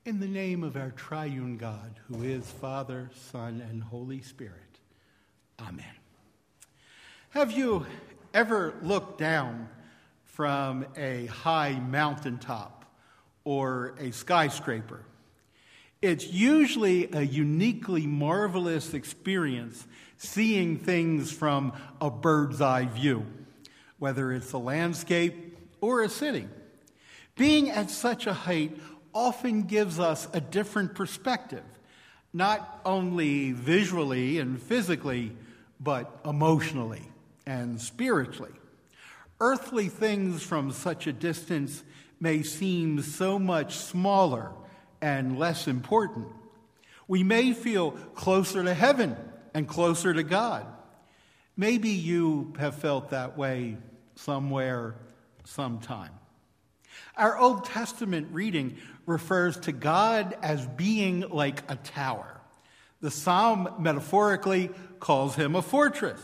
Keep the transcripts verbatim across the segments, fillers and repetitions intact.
In the name of our triune God, who is Father, Son, and Holy Spirit. Amen. Have you ever looked down from a high mountaintop or a skyscraper? It's usually a uniquely marvelous experience seeing things from a bird's eye view, whether it's a landscape or a city. Being at such a height often gives us a different perspective, not only visually and physically, but emotionally and spiritually. Earthly things from such a distance may seem so much smaller and less important. We may feel closer to heaven and closer to God. Maybe you have felt that way somewhere, sometime. Our Old Testament reading refers to God as being like a tower. The psalm metaphorically calls him a fortress.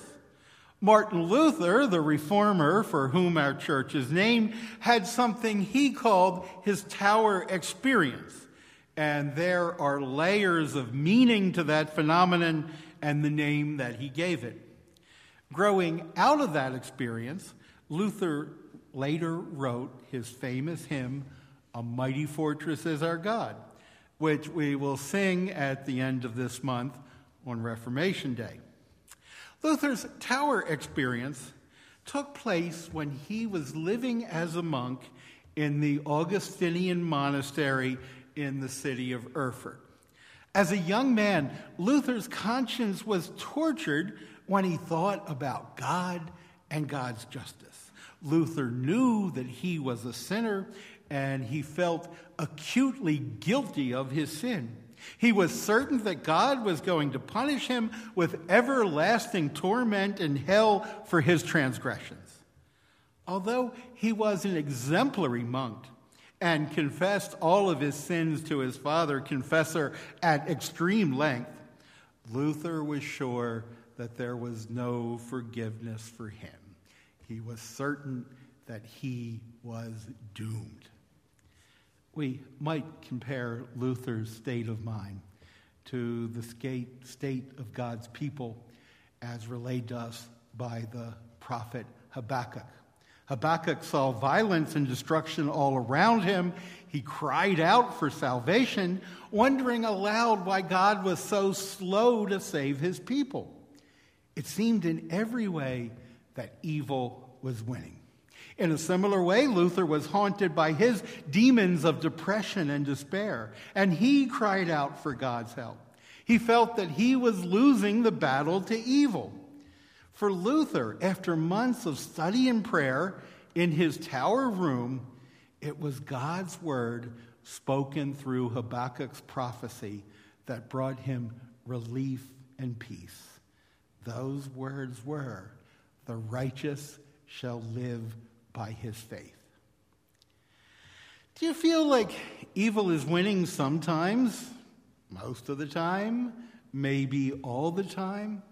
Martin Luther, the reformer for whom our church is named, had something he called his tower experience. And there are layers of meaning to that phenomenon and the name that he gave it. Growing out of that experience, Luther later wrote his famous hymn, "A Mighty Fortress is Our God," which we will sing at the end of this month on Reformation Day. Luther's tower experience took place when he was living as a monk in the Augustinian monastery in the city of Erfurt. As a young man, Luther's conscience was tortured when he thought about God and God's justice. Luther knew that he was a sinner, and he felt acutely guilty of his sin. He was certain that God was going to punish him with everlasting torment in hell for his transgressions. Although he was an exemplary monk and confessed all of his sins to his father, confessor, at extreme length, Luther was sure that there was no forgiveness for him. He was certain that he was doomed. We might compare Luther's state of mind to the state of God's people as relayed to us by the prophet Habakkuk. Habakkuk saw violence and destruction all around him. He cried out for salvation, wondering aloud why God was so slow to save his people. It seemed in every way that evil was winning. In a similar way, Luther was haunted by his demons of depression and despair, and he cried out for God's help. He felt that he was losing the battle to evil. For Luther, after months of study and prayer in his tower room, it was God's word spoken through Habakkuk's prophecy that brought him relief and peace. Those words were, "The righteous shall live by his faith." Do you feel like evil is winning sometimes, most of the time, maybe all the time?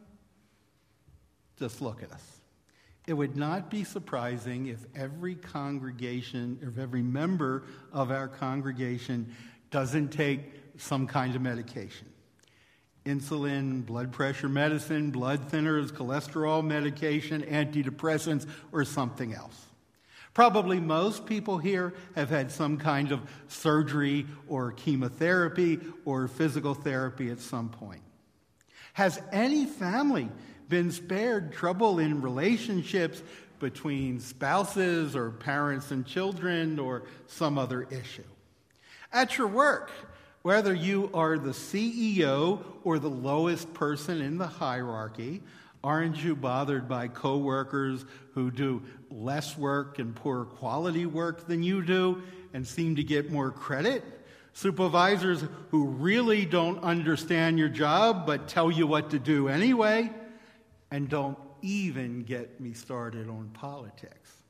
Just look at us. It would not be surprising if every congregation, or if every member of our congregation doesn't take some kind of medication. Insulin, blood pressure medicine, blood thinners, cholesterol medication, antidepressants, or something else. Probably most people here have had some kind of surgery or chemotherapy or physical therapy at some point. Has any family been spared trouble in relationships between spouses or parents and children or some other issue? At your work, whether you are the C E O or the lowest person in the hierarchy, aren't you bothered by coworkers who do less work and poorer quality work than you do and seem to get more credit? Supervisors who really don't understand your job but tell you what to do anyway? And don't even get me started on politics.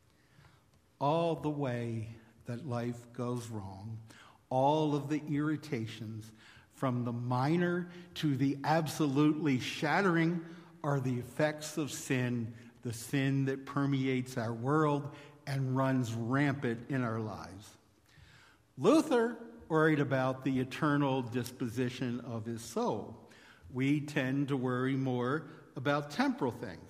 All the way that life goes wrong, all of the irritations, from the minor to the absolutely shattering, are the effects of sin, the sin that permeates our world and runs rampant in our lives. Luther worried about the eternal disposition of his soul. We tend to worry more about temporal things.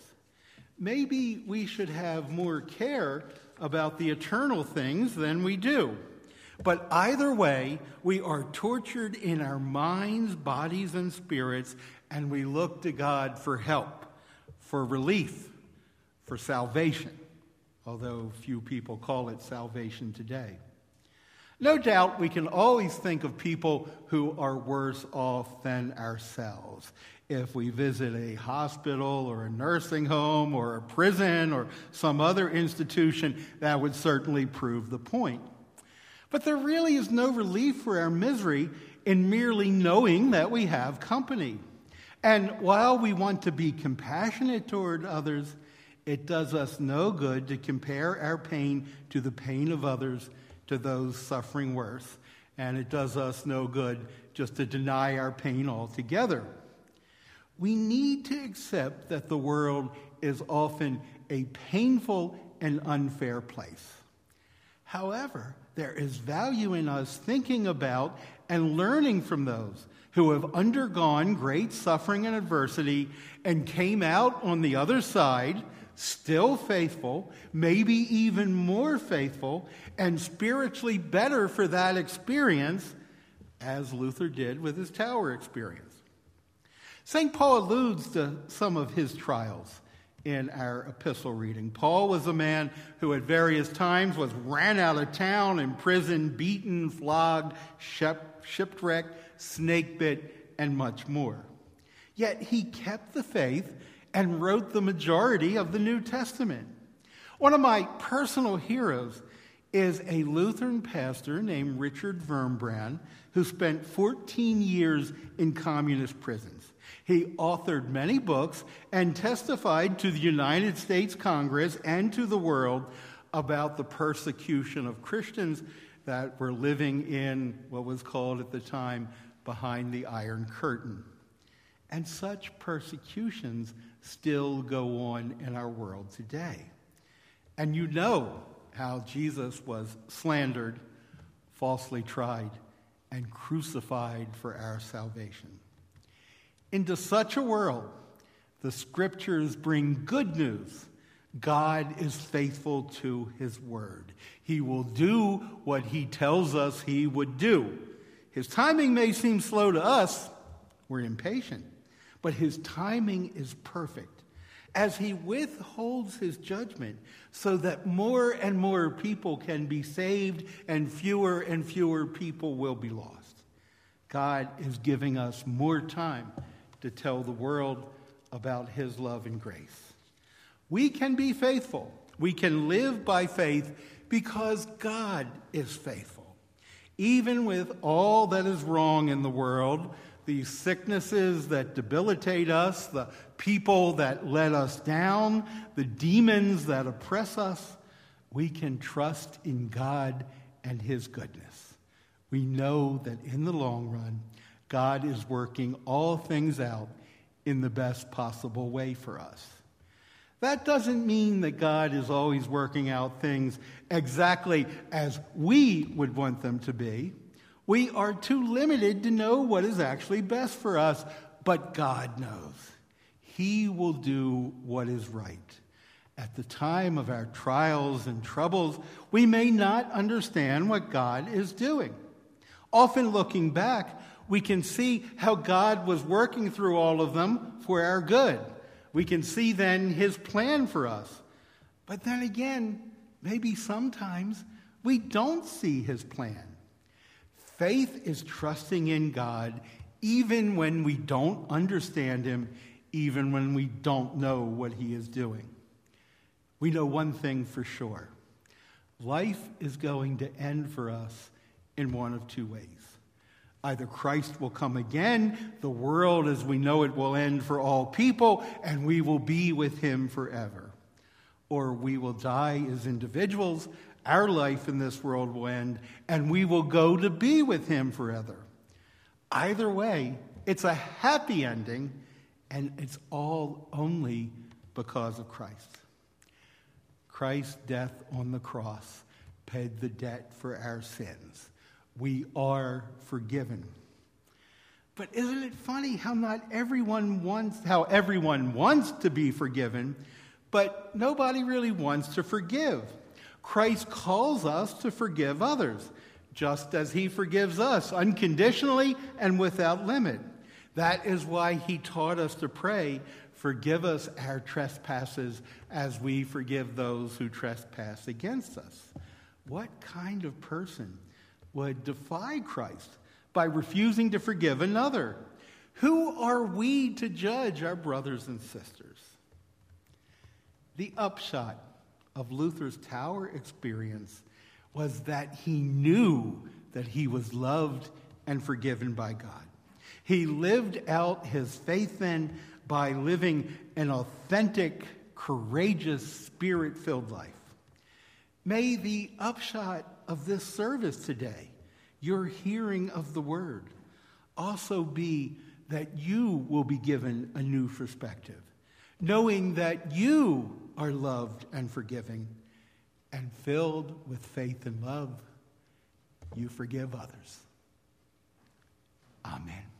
Maybe we should have more care about the eternal things than we do. But either way, we are tortured in our minds, bodies, and spirits, and we look to God for help, for relief, for salvation, although few people call it salvation today. No doubt we can always think of people who are worse off than ourselves. If we visit a hospital or a nursing home or a prison or some other institution, that would certainly prove the point. But there really is no relief for our misery in merely knowing that we have company. And while we want to be compassionate toward others, it does us no good to compare our pain to the pain of others, to those suffering worse. And it does us no good just to deny our pain altogether. We need to accept that the world is often a painful and unfair place. However, there is value in us thinking about and learning from those who have undergone great suffering and adversity and came out on the other side still faithful, maybe even more faithful, and spiritually better for that experience, as Luther did with his tower experience. Saint Paul alludes to some of his trials in our epistle reading. Paul was a man who at various times was ran out of town, imprisoned, beaten, flogged, ship, shipwrecked, snake-bit, and much more. Yet he kept the faith and wrote the majority of the New Testament. One of my personal heroes is a Lutheran pastor named Richard Wurmbrand, who spent fourteen years in communist prisons. He authored many books and testified to the United States Congress and to the world about the persecution of Christians that were living in what was called at the time behind the Iron Curtain. And such persecutions still go on in our world today. And you know how Jesus was slandered, falsely tried, and crucified for our salvation. Into such a world, the Scriptures bring good news. God is faithful to his word. He will do what he tells us he would do. His timing may seem slow to us. We're impatient. But his timing is perfect, as he withholds his judgment so that more and more people can be saved and fewer and fewer people will be lost. God is giving us more time to tell the world about his love and grace. We can be faithful. We can live by faith because God is faithful. Even with all that is wrong in the world, these sicknesses that debilitate us, the people that let us down, the demons that oppress us, we can trust in God and his goodness. We know that in the long run, God is working all things out in the best possible way for us. That doesn't mean that God is always working out things exactly as we would want them to be. We are too limited to know what is actually best for us, but God knows. He will do what is right. At the time of our trials and troubles, we may not understand what God is doing. Often looking back, we can see how God was working through all of them for our good. We can see then his plan for us. But then again, maybe sometimes we don't see his plan. Faith is trusting in God even when we don't understand him, even when we don't know what he is doing. We know one thing for sure. Life is going to end for us in one of two ways. Either Christ will come again, the world as we know it will end for all people, and we will be with him forever. Or we will die as individuals, our life in this world will end, and we will go to be with him forever. Either way, it's a happy ending, and it's all only because of Christ. Christ's death on the cross paid the debt for our sins. we are forgiven. But isn't it funny how not everyone wants, how everyone wants to be forgiven, but nobody really wants to forgive? Christ calls us to forgive others, just as he forgives us unconditionally and without limit. That is why he taught us to pray, "Forgive us our trespasses as we forgive those who trespass against us." What kind of person would defy Christ by refusing to forgive another? Who are we to judge our brothers and sisters? The upshot of Luther's Tower experience was that he knew that he was loved and forgiven by God. He lived out his faith then by living an authentic, courageous, spirit-filled life. May the upshot of this service today, your hearing of the word, also be that you will be given a new perspective, knowing that you are loved and forgiving, and filled with faith and love, you forgive others. Amen.